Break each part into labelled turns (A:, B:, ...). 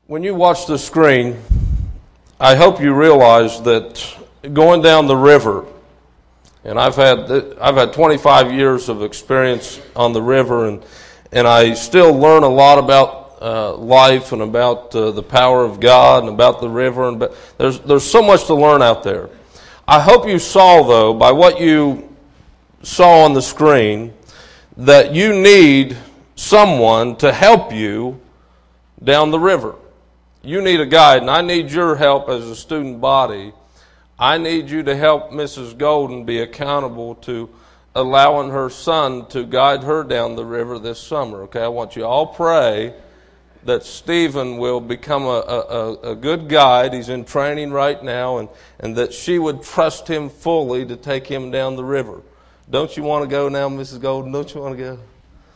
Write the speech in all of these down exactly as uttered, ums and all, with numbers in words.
A: When you watch the screen, I hope you realize that going down the river, and I've had I've had twenty-five years of experience on the river, and and I still learn a lot about uh, life and about uh, the power of God and about the river, and but there's there's so much to learn out there. I hope you saw, though, by what you saw on the screen, that you need someone to help you down the river. You need a guide, and I need your help as a student body. I need you to help Missus Golden be accountable to allowing her son to guide her down the river this summer. Okay, I want you all pray that Stephen will become a, a, a good guide. He's in training right now, and, and that she would trust him fully to take him down the river. Don't you want to go now, Missus Golden? Don't you want to go?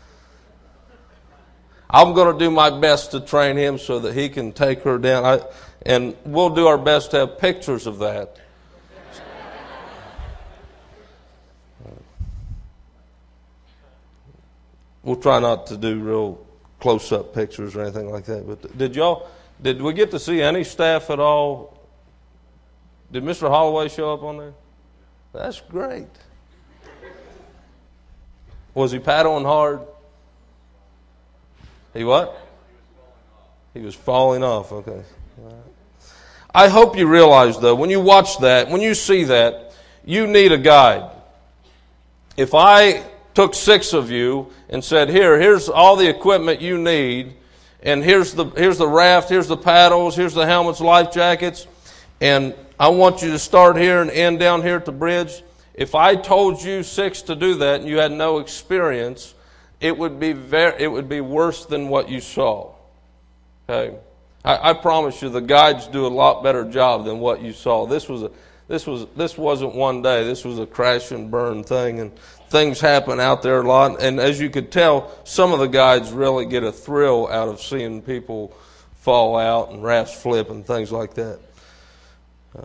A: I'm going to do my best to train him so that he can take her down. I, and we'll do our best to have pictures of that. We'll try not to do real close-up pictures or anything like that. But did y'all, did we get to see any staff at all? Did Mister Holloway show up on there? That's great. Was he paddling hard? He what? He was falling off. Okay. I hope you realize, though, when you watch that, when you see that, you need a guide. If I took six of you and said, here, here's all the equipment you need, and here's the here's the raft, here's the paddles, here's the helmets, life jackets, and I want you to start here and end down here at the bridge. If I told you six to do that and you had no experience, it would be very, it would be worse than what you saw. Okay, I, I promise you, the guides do a lot better job than what you saw. This was a, this was, this wasn't one day. This was a crash and burn thing, and things happen out there a lot. And as you could tell, some of the guides really get a thrill out of seeing people fall out and rafts flip and things like that. Uh,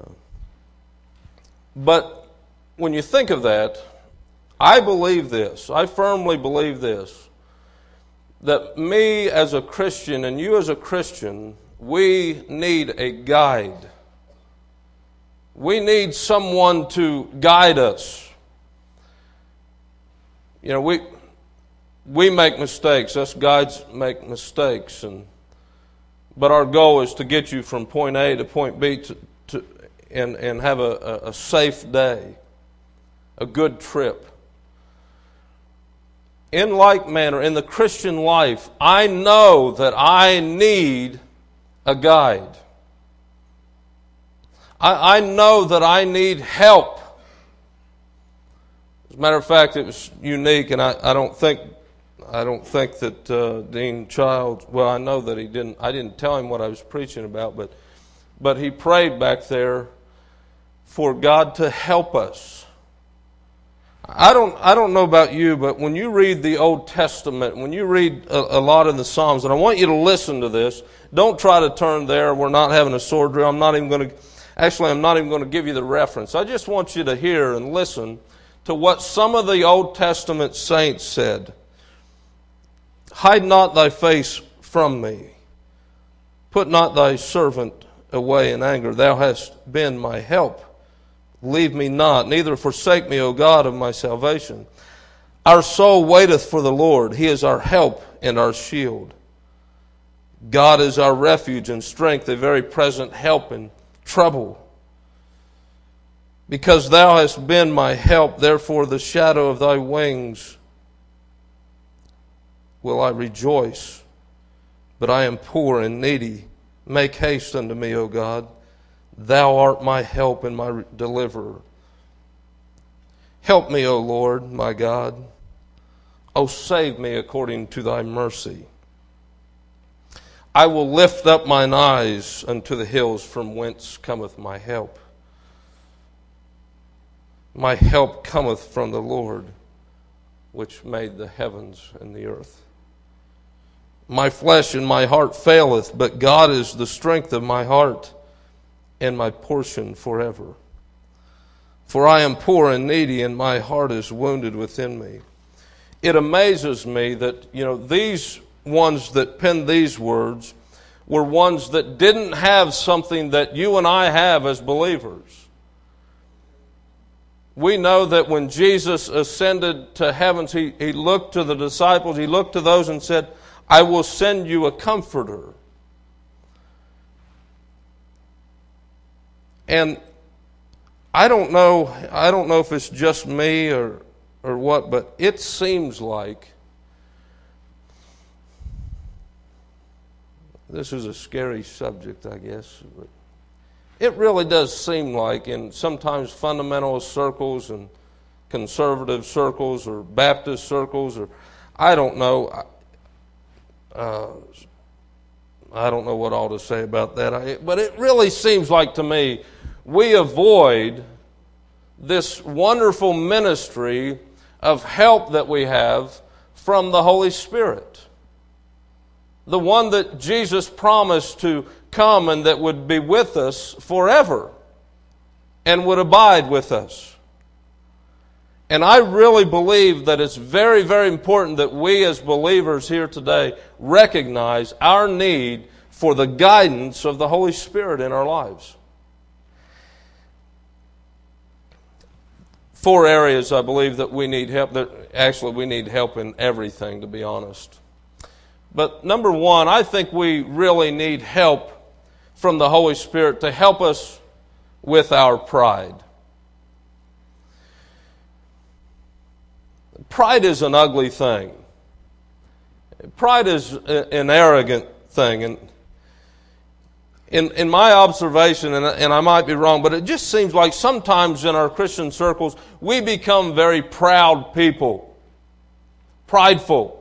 A: but when you think of that, I believe this, I firmly believe this, that me as a Christian and you as a Christian, we need a guide. We need someone to guide us. You know, we we make mistakes. Us guides make mistakes, and but our goal is to get you from point A to point B to, to and, and have a, a safe day, a good trip. In like manner, in the Christian life, I know that I need a guide. I, I know that I need help. As a matter of fact, it was unique, and I, I don't think I don't think that uh, Dean Childs. Well, I know that he didn't. I didn't tell him what I was preaching about, but but he prayed back there for God to help us. I don't I don't know about you, but when you read the Old Testament, when you read a, a lot in the Psalms, and I want you to listen to this. Don't try to turn there. We're not having a sword drill. I'm not even going to, actually, I'm not even going to give you the reference. I just want you to hear and listen to what some of the Old Testament saints said. Hide not thy face from me. Put not thy servant away in anger. Thou hast been my help. Leave me not, neither forsake me, O God of my salvation. Our soul waiteth for the Lord. He is our help and our shield. God is our refuge and strength, a very present help in trouble. Because thou hast been my help, therefore the shadow of thy wings will I rejoice. But I am poor and needy. Make haste unto me, O God. Thou art my help and my deliverer. Help me, O Lord, my God. O save me according to thy mercy. I will lift up mine eyes unto the hills, from whence cometh my help. My help cometh from the Lord, which made the heavens and the earth. My flesh and my heart faileth, but God is the strength of my heart and my portion forever. For I am poor and needy, and my heart is wounded within me. It amazes me that, you know, these ones that penned these words were ones that didn't have something that you and I have as believers. We know that when Jesus ascended to heavens, he, he looked to the disciples, he looked to those and said, I will send you a comforter. And I don't know, I don't know if it's just me or or what, but it seems like this is a scary subject, I guess, but it really does seem like in sometimes fundamentalist circles and conservative circles or Baptist circles, or I don't know, uh, I don't know what all to say about that, I, but it really seems like to me we avoid this wonderful ministry of help that we have from the Holy Spirit. The one that Jesus promised to come and that would be with us forever and would abide with us. And I really believe that it's very, very important that we as believers here today recognize our need for the guidance of the Holy Spirit in our lives. Four areas I believe that we need help. That actually, we need help in everything, to be honest. But number one, I think we really need help from the Holy Spirit to help us with our pride. Pride is an ugly thing. Pride is an arrogant thing. And in, in my observation, and, and I might be wrong, but it just seems like sometimes in our Christian circles, we become very proud people. Prideful.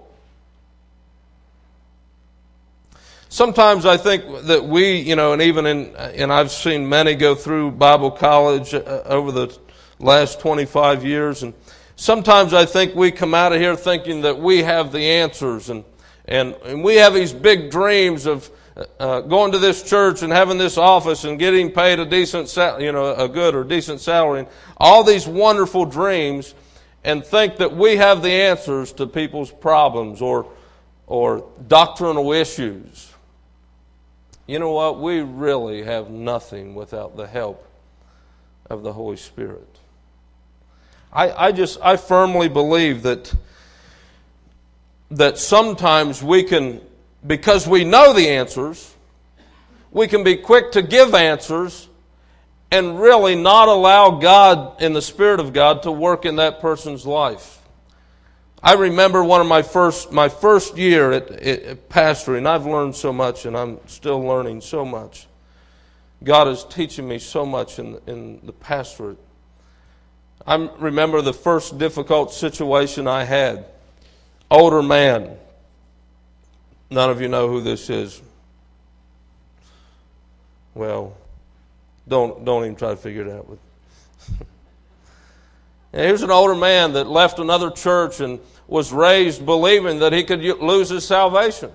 A: Sometimes I think that we, you know, and even in, and I've seen many go through Bible college over the last twenty-five years, and sometimes I think we come out of here thinking that we have the answers, and and, and we have these big dreams of uh, going to this church and having this office and getting paid a decent, sal- you know, a good or decent salary, and all these wonderful dreams, and think that we have the answers to people's problems or or doctrinal issues. You know what? We really have nothing without the help of the Holy Spirit. I, I just, I firmly believe that, that sometimes we can, because we know the answers, we can be quick to give answers and really not allow God and the Spirit of God to work in that person's life. I remember one of my first my first year at, at pastoring. I've learned so much, and I'm still learning so much. God is teaching me so much in in the pastorate. I remember the first difficult situation I had. Older man. None of you know who this is. Well, don't don't even try to figure it out. And here's an older man that left another church and was raised believing that he could lose his salvation.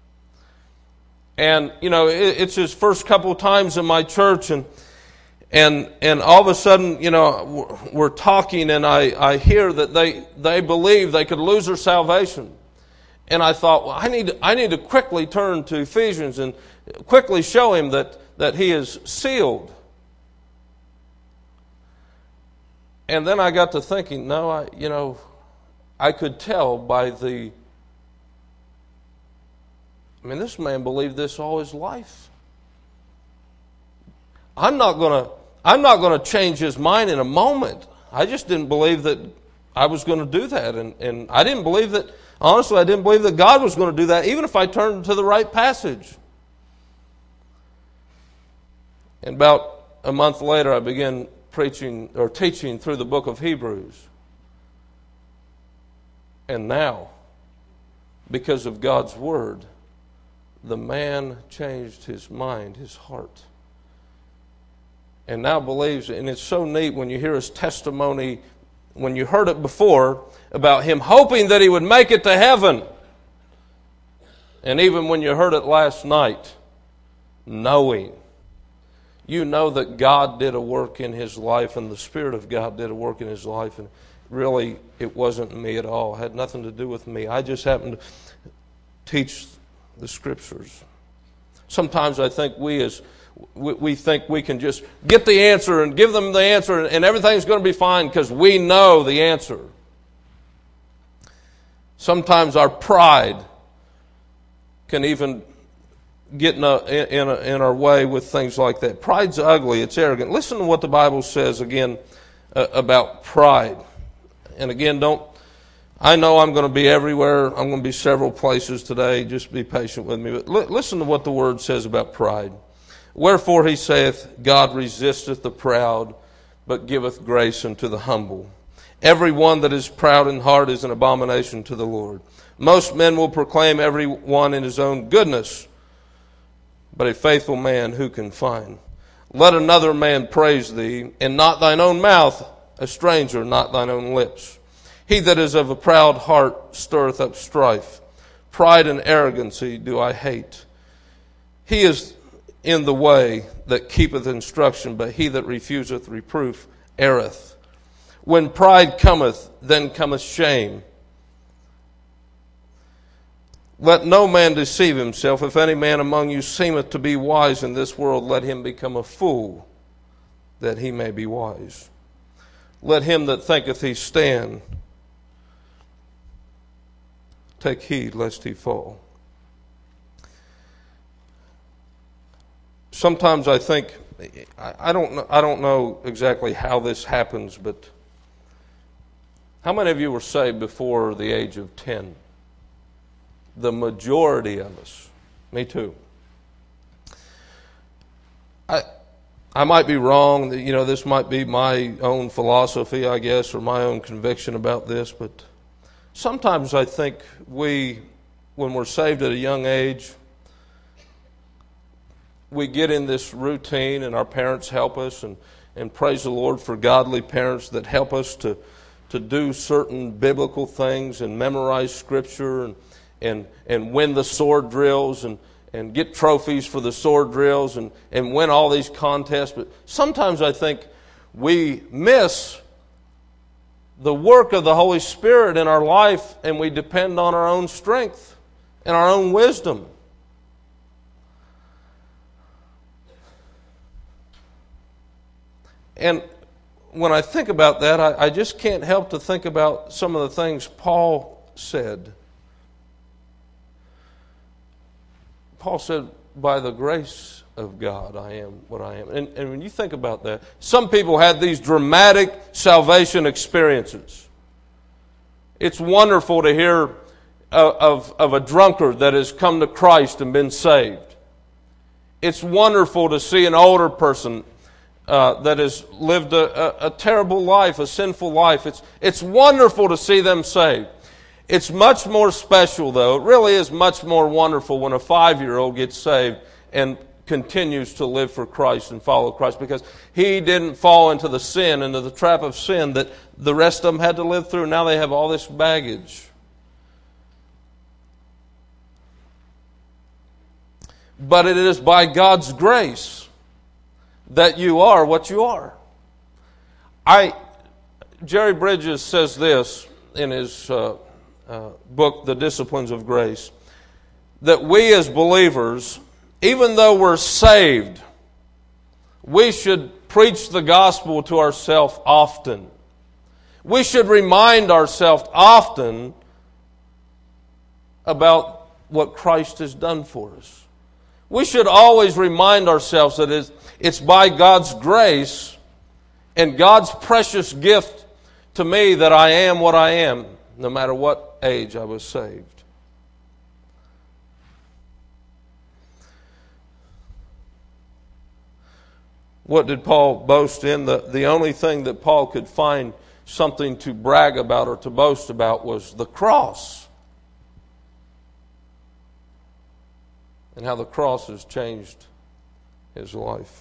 A: And, you know, it's his first couple of times in my church, and and and all of a sudden, you know, we're talking, and I, I hear that they, they believe they could lose their salvation. And I thought, well, I need to, I need to quickly turn to Ephesians and quickly show him that, that he is sealed. And then I got to thinking, no, I, you know, I could tell by the, I mean, this man believed this all his life. I'm not going to, I'm not going to change his mind in a moment. I just didn't believe that I was going to do that. And, and I didn't believe that, honestly, I didn't believe that God was going to do that, even if I turned to the right passage. And about a month later, I began preaching or teaching through the book of Hebrews. And now, because of God's word, the man changed his mind, his heart. And now believes, and it's so neat when you hear his testimony, when you heard it before, about him hoping that he would make it to heaven. And even when you heard it last night, knowing. You know that God did a work in his life, and the Spirit of God did a work in his life, and really it wasn't me at all. It had nothing to do with me. I just happened to teach the Scriptures. Sometimes I think we as we, we think we can just get the answer and give them the answer and, and everything's going to be fine because we know the answer. Sometimes our pride can even get in, a, in, a, in our way with things like that. Pride's ugly. It's arrogant. Listen to what the Bible says again uh, about pride. And again, don't, I know I'm going to be everywhere. I'm going to be several places today. Just be patient with me. But li- listen to what the Word says about pride. Wherefore he saith, God resisteth the proud, but giveth grace unto the humble. Every one that is proud in heart is an abomination to the Lord. Most men will proclaim every one in his own goodness, but a faithful man who can find? Let another man praise thee, and not thine own mouth, a stranger, not thine own lips. He that is of a proud heart stirreth up strife. Pride and arrogancy do I hate. He is in the way that keepeth instruction, but he that refuseth reproof erreth. When pride cometh, then cometh shame. Let no man deceive himself. If any man among you seemeth to be wise in this world, let him become a fool, that he may be wise. Let him that thinketh he stand take heed lest he fall. Sometimes I think, I don't know, I don't know exactly how this happens, but how many of you were saved before the age of ten? The majority of us. Me too. I I might be wrong. You know, this might be my own philosophy, I guess, or my own conviction about this, but sometimes I think we, when we're saved at a young age, we get in this routine and our parents help us, and, and praise the Lord for godly parents that help us to, to do certain biblical things and memorize Scripture and and, and win the sword drills and, and get trophies for the sword drills and, and win all these contests. But sometimes I think we miss the work of the Holy Spirit in our life and we depend on our own strength and our own wisdom. And when I think about that, I, I just can't help to think about some of the things Paul said. Paul said, by the grace of God, I am what I am. And, and when you think about that, some people had these dramatic salvation experiences. It's wonderful to hear of, of, of a drunkard that has come to Christ and been saved. It's wonderful to see an older person uh, that has lived a, a, a terrible life, a sinful life. It's, it's wonderful to see them saved. It's much more special, though. It really is much more wonderful when a five-year-old gets saved and continues to live for Christ and follow Christ, because he didn't fall into the sin, into the trap of sin that the rest of them had to live through. Now they have all this baggage. But it is by God's grace that you are what you are. I, Jerry Bridges says this in his uh, uh, book, The Disciplines of Grace, that we as believers, even though we're saved, we should preach the gospel to ourselves often. We should remind ourselves often about what Christ has done for us. We should always remind ourselves that it's by God's grace and God's precious gift to me that I am what I am, no matter what age I was saved. What did Paul boast in? The, the only thing that Paul could find something to brag about or to boast about was the cross. And how the cross has changed his life.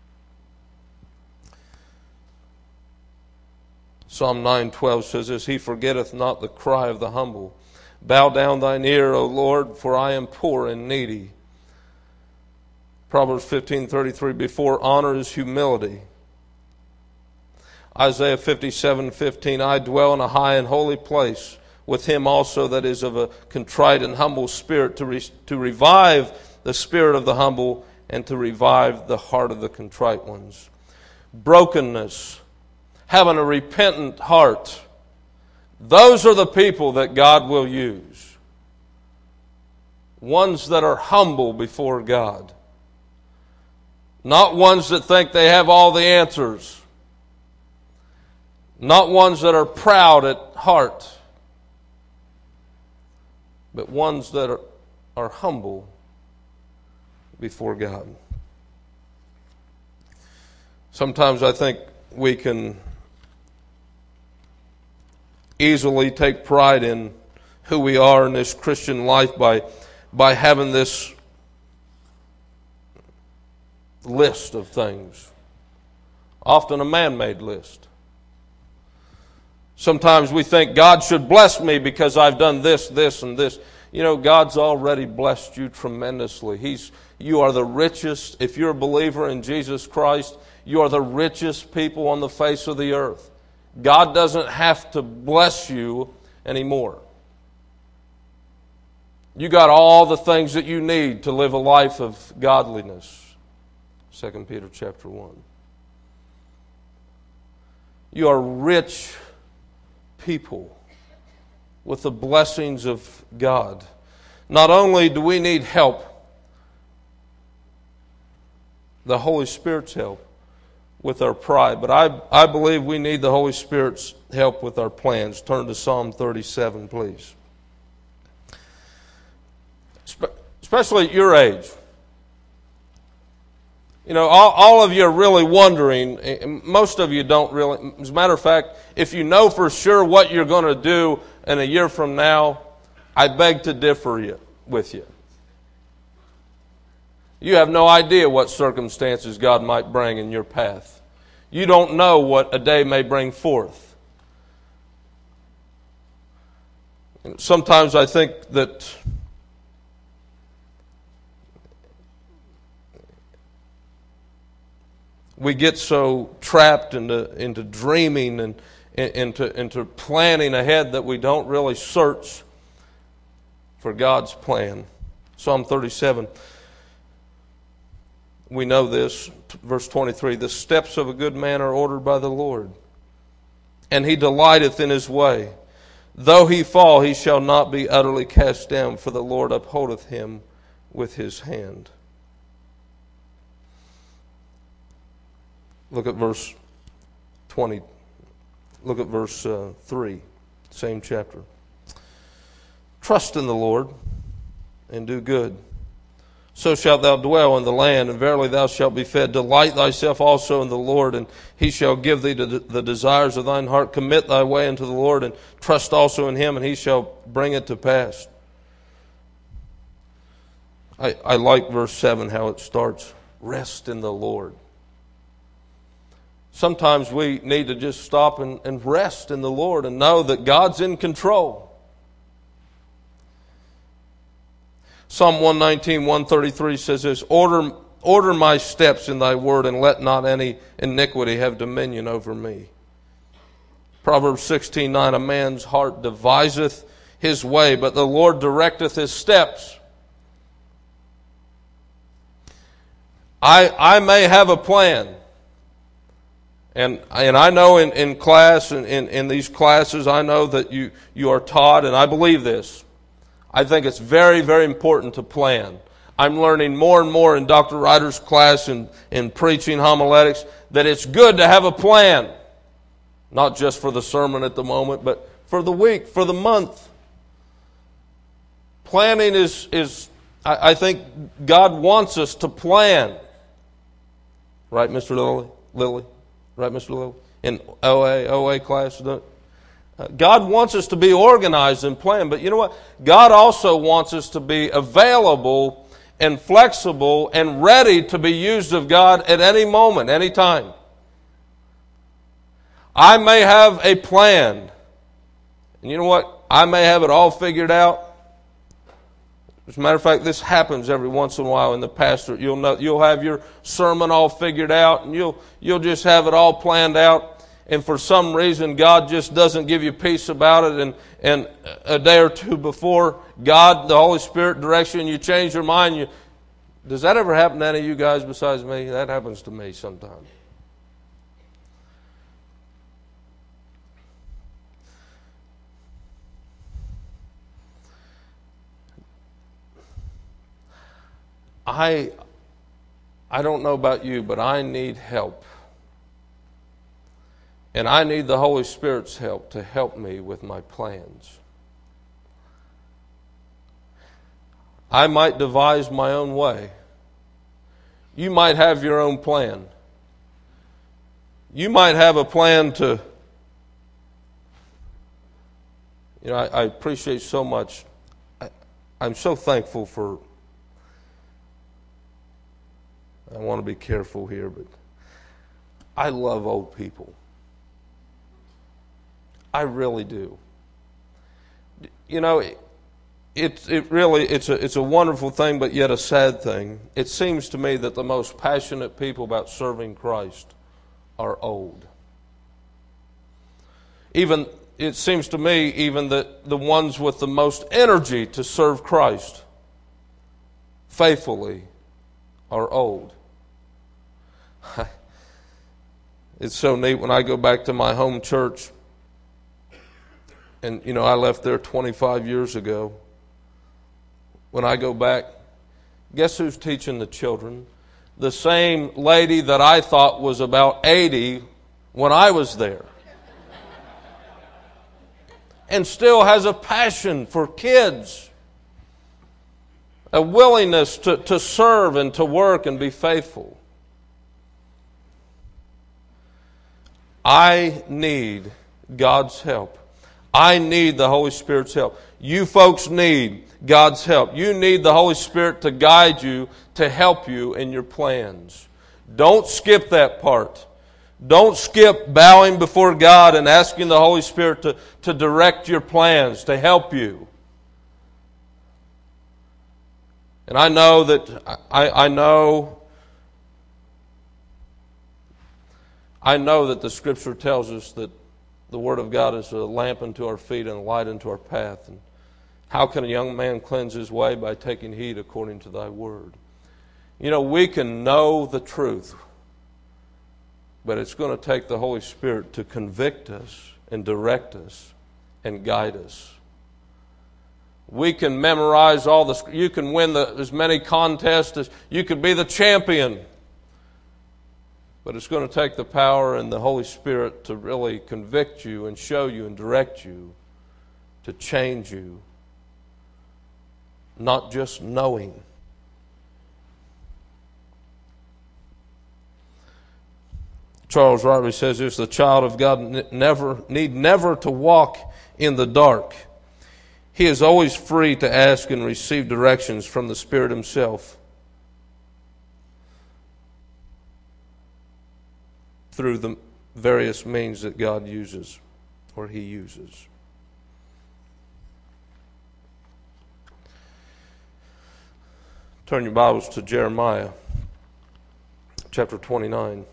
A: Psalm nine twelve says this, He forgetteth not the cry of the humble. Bow down thine ear, O Lord, for I am poor and needy. Proverbs fifteen thirty-three, before honor is humility. Isaiah fifty-seven fifteen, I dwell in a high and holy place with him also that is of a contrite and humble spirit, to, re- to revive the spirit of the humble and to revive the heart of the contrite ones. Brokenness, having a repentant heart. Those are the people that God will use. Ones that are humble before God. Not ones that think they have all the answers. Not ones that are proud at heart. But ones that are, are humble before God. Sometimes I think we can easily take pride in who we are in this Christian life by, by having this list of things. Often a man-made list. Sometimes we think God should bless me because I've done this, this, and this. You know, God's already blessed you tremendously. He's, you are the richest, if you're a believer in Jesus Christ, you are the richest people on the face of the earth. God doesn't have to bless you anymore. You got all the things that you need to live a life of godliness. Second Peter chapter one. You are rich people with the blessings of God. Not only do we need help, the Holy Spirit's help with our pride, but I, I believe we need the Holy Spirit's help with our plans. Turn to Psalm thirty-seven, please. Especially at your age. You know, all, all of you are really wondering, most of you don't really, as a matter of fact, if you know for sure what you're going to do in a year from now, I beg to differ you, with you. You have no idea what circumstances God might bring in your path. You don't know what a day may bring forth. Sometimes I think that we get so trapped into, into dreaming and into, into planning ahead that we don't really search for God's plan. Psalm thirty-seven, we know this, verse twenty-three, the steps of a good man are ordered by the Lord, and he delighteth in his way. Though he fall, he shall not be utterly cast down, for the Lord upholdeth him with his hand. Look at verse twenty. Look at verse uh, three, same chapter. Trust in the Lord and do good. So shalt thou dwell in the land, and verily thou shalt be fed. Delight thyself also in the Lord, and he shall give thee the desires of thine heart. Commit thy way unto the Lord, and trust also in him, and he shall bring it to pass. I, I like verse seven, how it starts. Rest in the Lord. Sometimes we need to just stop and, and rest in the Lord and know that God's in control. Psalm one nineteen, one thirty-three says this, Order, order my steps in thy word, and let not any iniquity have dominion over me. Proverbs sixteen, nine, a man's heart deviseth his way, but the Lord directeth his steps. I, I may have a plan. And and I know in, in class, and in, in these classes, I know that you, you are taught, and I believe this. I think it's very, very important to plan. I'm learning more and more in Doctor Ryder's class and in preaching homiletics that it's good to have a plan. Not just for the sermon at the moment, but for the week, for the month. Planning is, is I, I think God wants us to plan. Right, Mister Lilly? Lilly? Right, Mister Lilly? In O A, O A class. God wants us to be organized and plan. But you know what? God also wants us to be available and flexible and ready to be used of God at any moment, any time. I may have a plan. And you know what? I may have it all figured out. As a matter of fact, this happens every once in a while in the pastorate. You'll know, you'll have your sermon all figured out, and you'll you'll just have it all planned out. And for some reason, God just doesn't give you peace about it. And, and a day or two before, God, the Holy Spirit directs you, and you change your mind. You Does that ever happen to any of you guys besides me? That happens to me sometimes. I I don't know about you, but I need help. And I need the Holy Spirit's help to help me with my plans. I might devise my own way. You might have your own plan. You might have a plan to, you know, I, I appreciate so much. I, I'm so thankful for, I want to be careful here, but I love old people. I really do. You know, it, it, it really, it's a, it's a wonderful thing, but yet a sad thing. It seems to me that the most passionate people about serving Christ are old. Even, it seems to me, even that the ones with the most energy to serve Christ faithfully are old. It's so neat when I go back to my home church. And, you know, I left there twenty-five years ago. When I go back, guess who's teaching the children? The same lady that I thought was about eighty when I was there. And still has a passion for kids. A willingness to, to serve and to work and be faithful. I need God's help. I need the Holy Spirit's help. You folks need God's help. You need the Holy Spirit to guide you, to help you in your plans. Don't skip that part. Don't skip bowing before God and asking the Holy Spirit to, to direct your plans, to help you. And I know that, I, I know, I know that the Scripture tells us that the Word of God is a lamp unto our feet and a light unto our path. And how can a young man cleanse his way? By taking heed according to thy word. You know, we can know the truth, but it's going to take the Holy Spirit to convict us and direct us and guide us. We can memorize all the, you can win the, as many contests as, you could be the champion. But it's going to take the power and the Holy Spirit to really convict you and show you and direct you, to change you. Not just knowing. Charles Riley says this: the child of God never need never to walk in the dark. He is always free to ask and receive directions from the Spirit Himself through the various means that God uses or He uses. Turn your Bibles to Jeremiah chapter twenty-nine.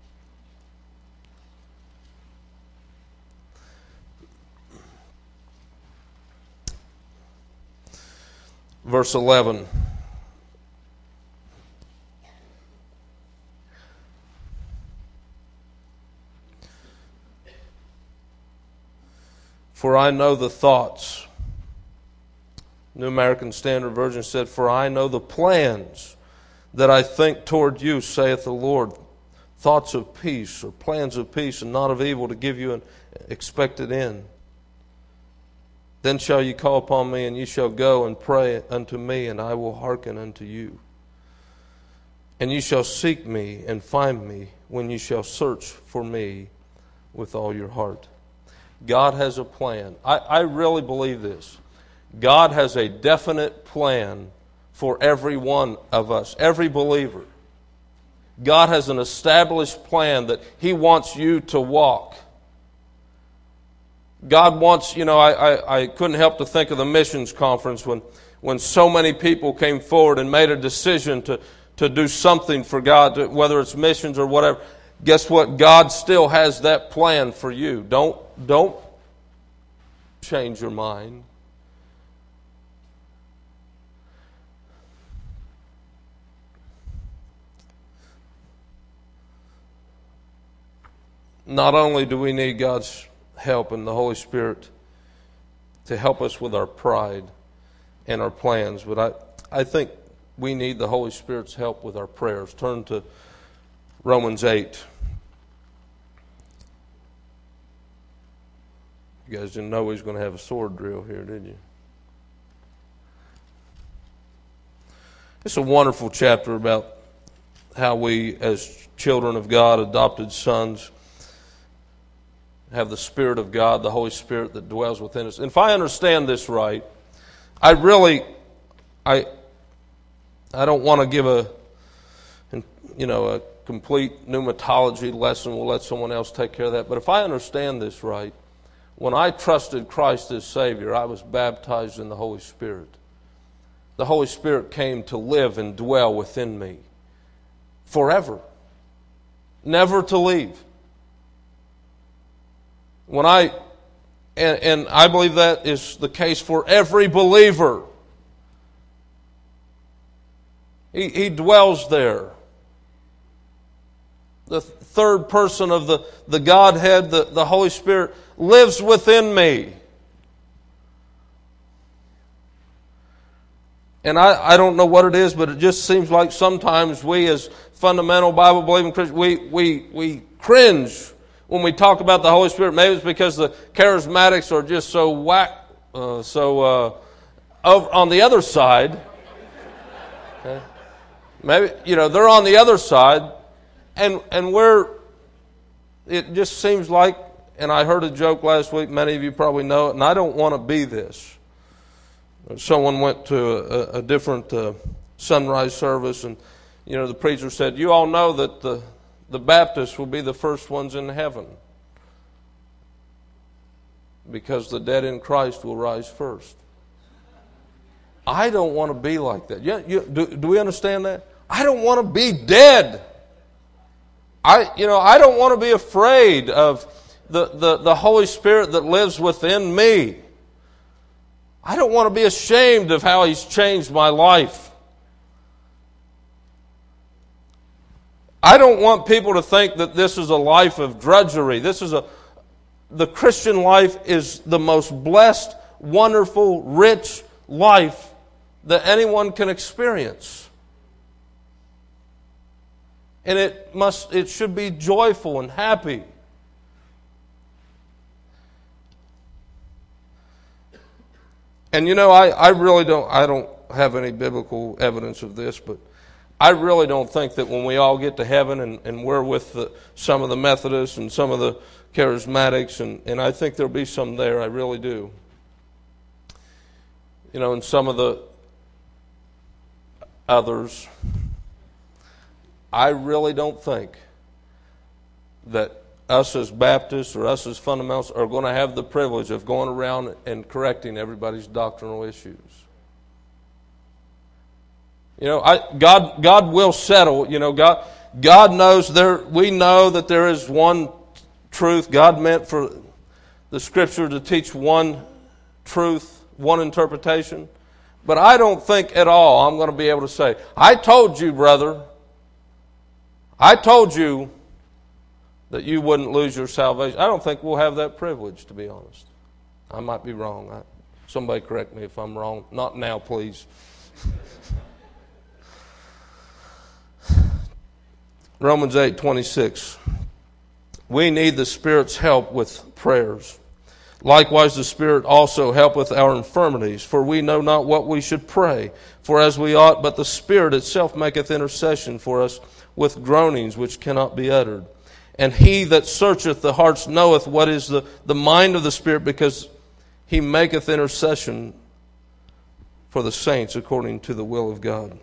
A: Verse eleven. For I know the thoughts. New American Standard Version said, for I know the plans that I think toward you, saith the Lord. Thoughts of peace, or plans of peace, and not of evil, to give you an expected end. Then shall ye call upon me, and ye shall go and pray unto me, and I will hearken unto you. And ye shall seek me and find me, when ye shall search for me with all your heart. God has a plan. I, I really believe this. God has a definite plan for every one of us, every believer. God has an established plan that He wants you to walk. God wants, you know, I, I, I couldn't help to think of the missions conference when, when so many people came forward and made a decision to, to do something for God, to, whether it's missions or whatever. Guess what? God still has that plan for you. Don't, don't change your mind. not only do we need God's help and the Holy Spirit to help us with our pride and our plans, but I, I think we need the Holy Spirit's help with our prayers. Turn to Romans eight. You guys didn't know he was going to have a sword drill here, did you? It's a wonderful chapter about how we, as children of God, adopted sons, have the Spirit of God, the Holy Spirit that dwells within us. And if I understand this right, I really, I, I don't want to give a, you know, a complete pneumatology lesson. We'll let someone else take care of that. But if I understand this right, when I trusted Christ as Savior, I was baptized in the Holy Spirit. The Holy Spirit came to live and dwell within me forever, never to leave. When I, and, and I believe that is the case for every believer. He, he dwells there. The third person of the, the Godhead, the, the Holy Spirit, lives within me. And I, I don't know what it is, but it just seems like sometimes we as fundamental Bible-believing Christians, we, we, we cringe when we talk about the Holy Spirit. Maybe it's because the charismatics are just so whack, uh, so uh, over on the other side. Okay. Maybe, you know, they're on the other side, and and we're, it just seems like, and I heard a joke last week, many of you probably know it, and I don't want to be this. Someone went to a, a different uh, sunrise service, and you know the preacher said, "You all know that the the Baptists will be the first ones in heaven because the dead in Christ will rise first." I don't want to be like that. You, you, do, do we understand that? I don't want to be dead. I, you know, I don't want to be afraid of the, the, the Holy Spirit that lives within me. I don't want to be ashamed of how He's changed my life. I don't want people to think that this is a life of drudgery. This is a, the Christian life is the most blessed, wonderful, rich life that anyone can experience. And it must, it should be joyful and happy. And you know, I, I really don't, I don't have any biblical evidence of this, but I really don't think that when we all get to heaven and, and we're with the, some of the Methodists and some of the charismatics, and, and I think there'll be some there, I really do. You know, and some of the others, I really don't think that us as Baptists or us as fundamentalists are going to have the privilege of going around and correcting everybody's doctrinal issues. You know, I, God, God will settle. You know, God, God knows there. We know that there is one truth. God meant for the Scripture to teach one truth, one interpretation. But I don't think at all I'm going to be able to say, "I told you, brother. I told you that you wouldn't lose your salvation." I don't think we'll have that privilege, to be honest. I might be wrong. I, somebody correct me if I'm wrong. Not now, please. Romans eight twenty-six. We need the Spirit's help with prayers. Likewise, the Spirit also helpeth our infirmities, for we know not what we should pray for as we ought, but the Spirit itself maketh intercession for us with groanings which cannot be uttered. And he that searcheth the hearts knoweth what is the, the mind of the Spirit, because he maketh intercession for the saints according to the will of God.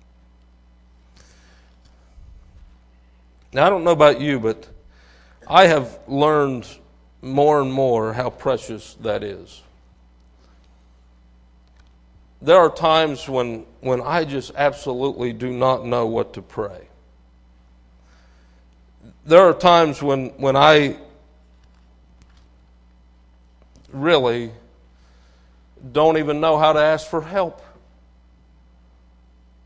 A: Now, I don't know about you, but I have learned more and more how precious that is. There are times when, when I just absolutely do not know what to pray. There are times when, when I really don't even know how to ask for help.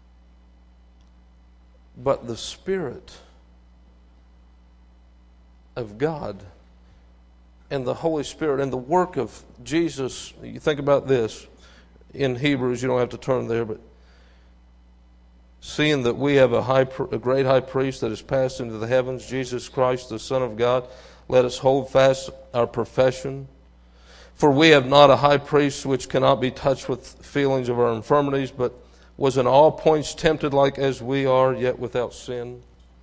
A: But the Spirit of God and the Holy Spirit and the work of Jesus. You think about this in Hebrews, you don't have to turn there, but seeing that we have a, high, a great high priest that has passed into the heavens, Jesus Christ, the Son of God, let us hold fast our profession. For we have not a high priest which cannot be touched with feelings of our infirmities, but was in all points tempted like as we are, yet without sin.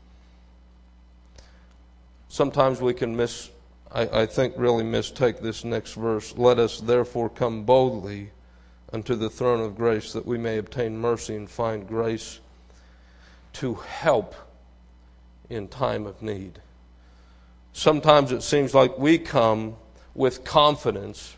A: Sometimes we can miss, I, I think really mistake this next verse. Let us therefore come boldly unto the throne of grace, that we may obtain mercy and find grace to help in time of need. Sometimes it seems like we come with confidence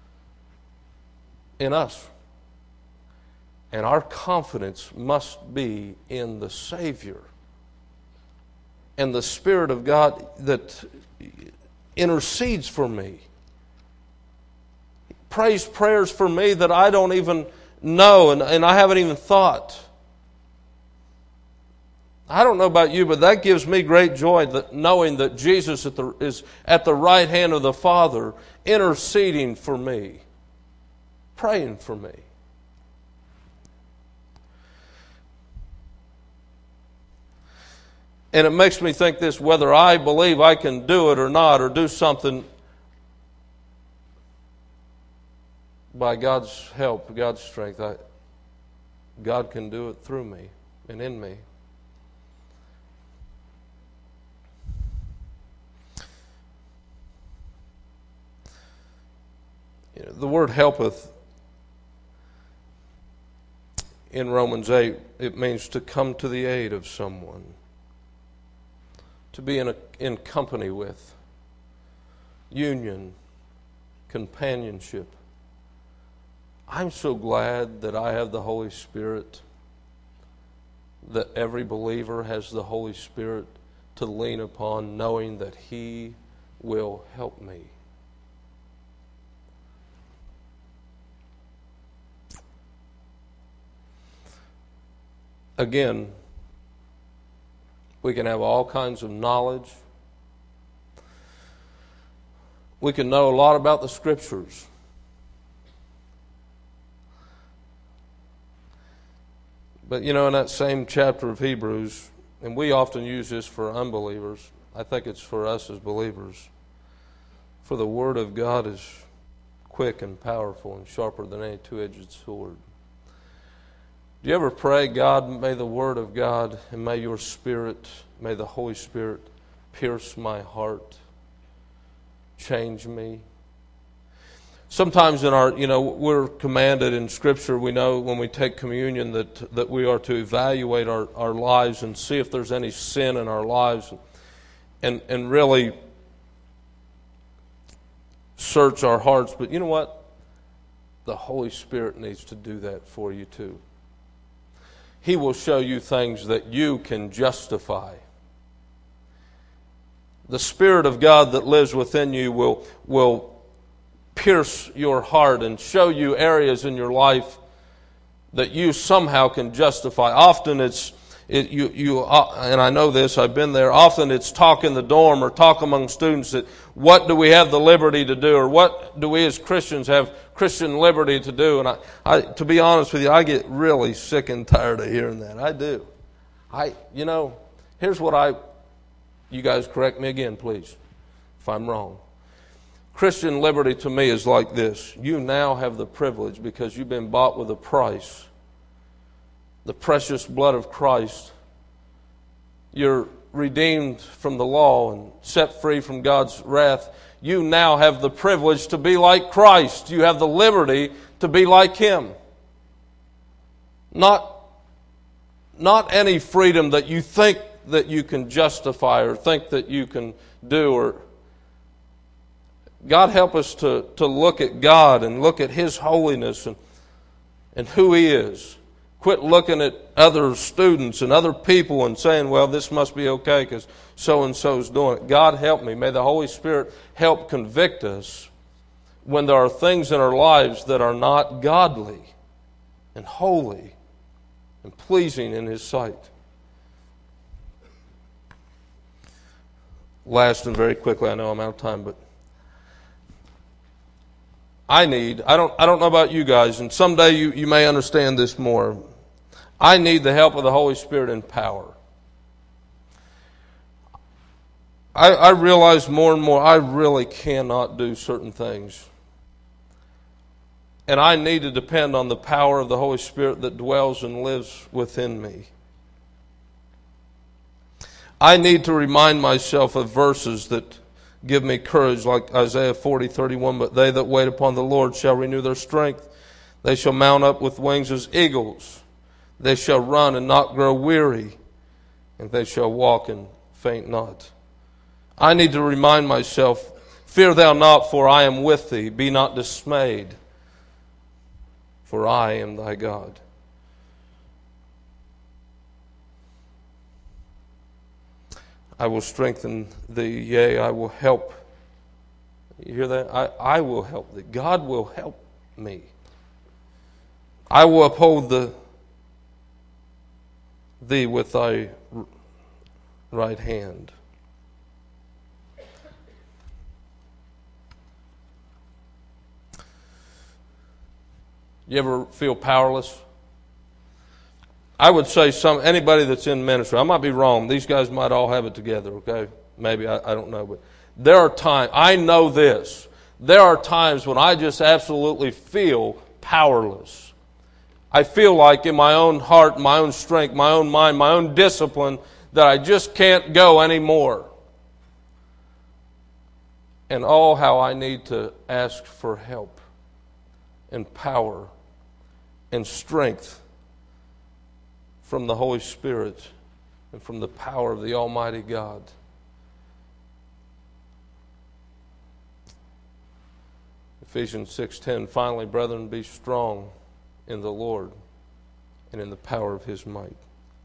A: in us. And our confidence must be in the Savior and the Spirit of God that intercedes for me. Prays prayers for me that I don't even know and, and I haven't even thought. I don't know about you, but that gives me great joy, that knowing that Jesus at the, is at the right hand of the Father, interceding for me, praying for me. And it makes me think this, whether I believe I can do it or not, or do something, by God's help, God's strength, I, God can do it through me and in me. You know, the word helpeth in Romans eight, it means to come to the aid of someone, to be in, a, in company with, union, companionship. I'm so glad that I have the Holy Spirit, that every believer has the Holy Spirit to lean upon, knowing that He will help me. Again, we can have all kinds of knowledge. We can know a lot about the Scriptures. But, you know, in that same chapter of Hebrews, and we often use this for unbelievers, I think it's for us as believers. For the Word of God is quick and powerful and sharper than any two-edged sword. Do you ever pray, God, may the Word of God and may your Spirit, may the Holy Spirit pierce my heart, change me? Sometimes in our, you know, we're commanded in Scripture, we know when we take communion that, that we are to evaluate our, our lives and see if there's any sin in our lives and, and really search our hearts. But you know what? The Holy Spirit needs to do that for you too. He will show you things that you can justify. The Spirit of God that lives within you will, will pierce your heart and show you areas in your life that you somehow can justify. Often it's, it, you, you, uh, and I know this, I've been there, often it's talk in the dorm or talk among students that what do we have the liberty to do, or what do we as Christians have Christian liberty to do. And I, I, to be honest with you, I get really sick and tired of hearing that. I do. I, you know, here's what I, you guys correct me again, please, if I'm wrong. Christian liberty to me is like this. You now have the privilege, because you've been bought with a price, the precious blood of Christ. You're redeemed from the law and set free from God's wrath. You now have the privilege to be like Christ. You have the liberty to be like Him. Not, not any freedom that you think that you can justify or think that you can do. Or God help us to, to look at God and look at His holiness and, and who He is. Quit looking at other students and other people and saying, well, this must be okay because so-and-so's doing it. God help me. May the Holy Spirit help convict us when there are things in our lives that are not godly and holy and pleasing in His sight. last and very quickly, I know I'm out of time, but I need, I don't I don't know about you guys, and someday you, you may understand this more. I need the help of the Holy Spirit in power. I, I realize more and more I really cannot do certain things. And I need to depend on the power of the Holy Spirit that dwells and lives within me. I need to remind myself of verses that give me courage, like Isaiah forty thirty-one. But they that wait upon the Lord shall renew their strength. They shall mount up with wings as eagles. They shall run and not grow weary, and they shall walk and faint not. I need to remind myself, fear thou not, for I am with thee. Be not dismayed, for I am thy God. I will strengthen thee, yea, I will help. You hear that? I, I will help thee. God will help me. I will uphold the, thee with thy right hand. You ever feel powerless? I would say some anybody that's in ministry, I might be wrong. These guys might all have it together, okay? Maybe, I, I don't know. But there are times, I know this, there are times when I just absolutely feel powerless. I feel like in my own heart, my own strength, my own mind, my own discipline, that I just can't go anymore. And oh, how I need to ask for help and power and strength from the Holy Spirit and from the power of the Almighty God. Ephesians six ten, finally, brethren, be strong in the Lord and in the power of His might.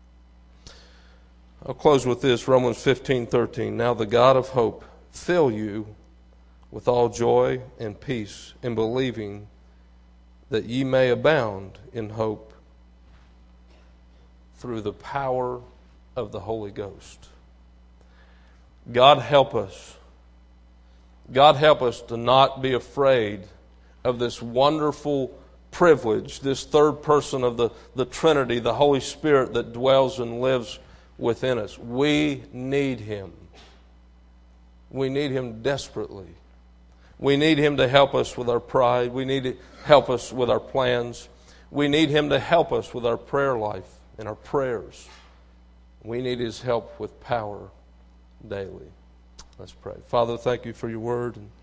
A: I'll close with this, Romans fifteen thirteen. Now the God of hope fill you with all joy and peace in believing, that ye may abound in hope through the power of the Holy Ghost. God help us. God help us to not be afraid of this wonderful privilege, this third person of the, the Trinity, the Holy Spirit that dwells and lives within us. We need Him. We need Him desperately. We need Him to help us with our pride. We need to help us with our plans. We need Him to help us with our prayer life and our prayers. We need His help with power daily. Let's pray. Father, thank You for Your word. And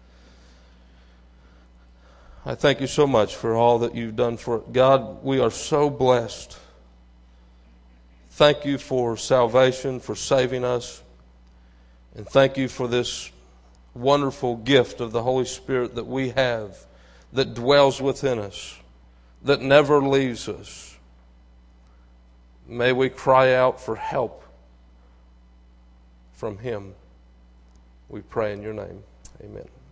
A: I thank You so much for all that You've done for it. God, we are so blessed. Thank You for salvation, for saving us. And thank You for this wonderful gift of the Holy Spirit that we have, that dwells within us, that never leaves us. May we cry out for help from Him. We pray in Your name. Amen.